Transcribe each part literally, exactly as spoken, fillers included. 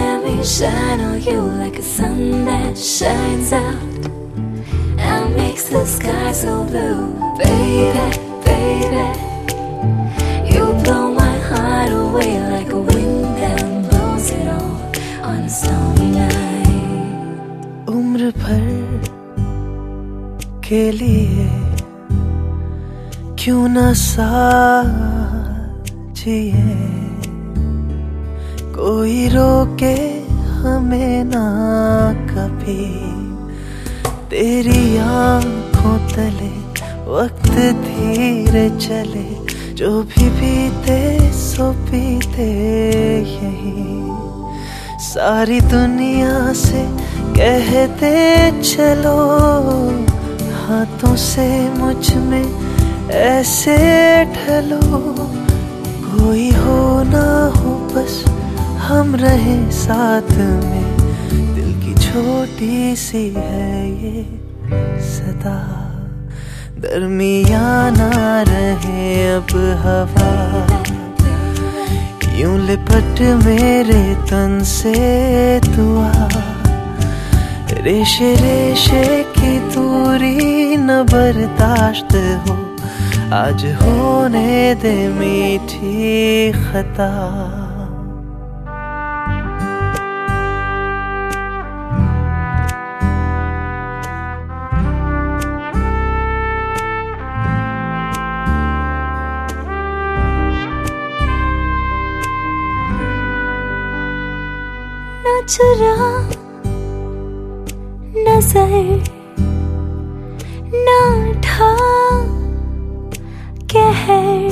let me shine on you like a sun that shines out and makes the sky so blue. Baby, baby, you blow my heart away like a wind that blows it all on a stormy night. उम्र भर के लिए क्यों न साथ जिए, कोई रोके हमें ना कभी। तेरी आंखों तले वक्त धीरे चले, जो भी बीते सो बीते यही। सारी दुनिया से कहते चलो, हाथों से मुझ में ऐसे ढलो। कोई हो ना हो बस हम रहे साथ में, दिल की छोटी सी है ये सदा। दरमियाना रहे अब हवा, यूं लिपट मेरे तन से दुआ। रेशे रेशे की दूरी न बर्दाश्त हो, आज होने दे मीठी खता। न चुरा नजर ना ढा कहर,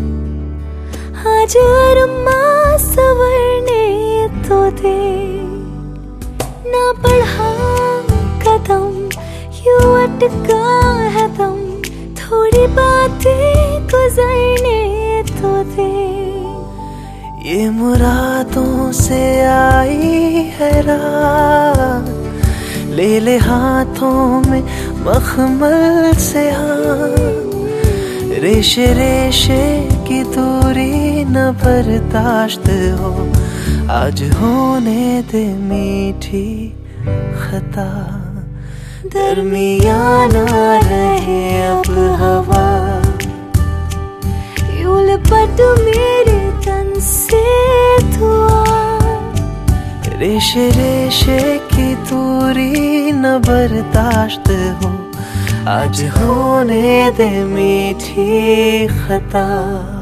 आज अरमा सवरने तो दे। ना बढ़ा कदम यूं अटका है दम, थोड़ी बातें गुजरने तो दे। ये मुरादों से आई है रात, ले ले हाथों में मखमल से हाथ। रेशे रेशे की दूरी न बर्दाश्त हो, आज होने दे मीठी खता। दरमियाना रहे अब हवा, यूं लिपट मेरे तन से दुआ। रेशे रेशे की दूरी न बर्दाश्त हो, आज होने दे मीठी खता।